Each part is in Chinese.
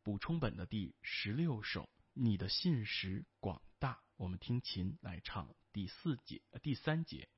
补充本的第16首，你的信实广大。我们听琴来唱第3节。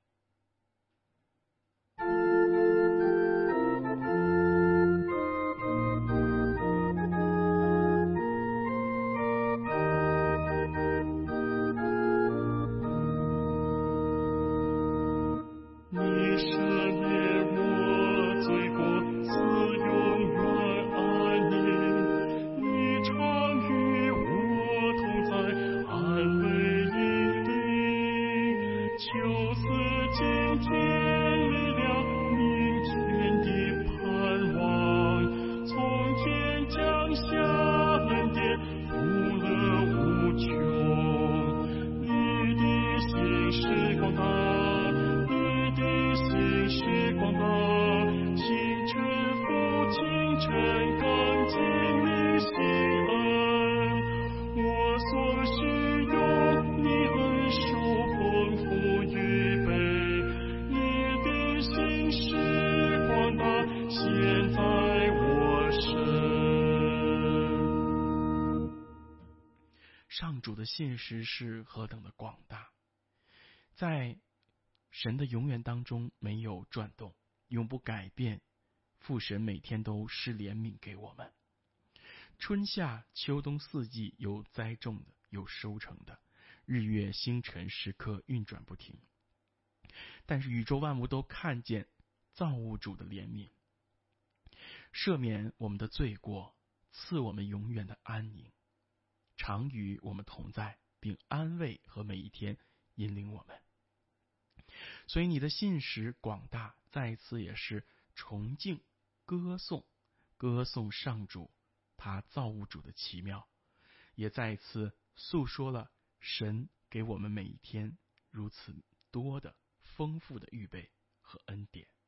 上主的信实是何等的广大，在神的永远当中没有转动，永不改变。父神每天都施怜悯给我们，春夏秋冬4季，有栽种的，有收成的，日月星辰时刻运转不停。但是宇宙万物都看见造物主的怜悯，赦免我们的罪过，赐我们永远的安宁，常与我们同在，并安慰和每一天引领我们。所以你的信实广大，再一次也是崇敬歌颂上主他造物主的奇妙，也再一次诉说了神给我们每一天如此多的丰富的预备和恩典。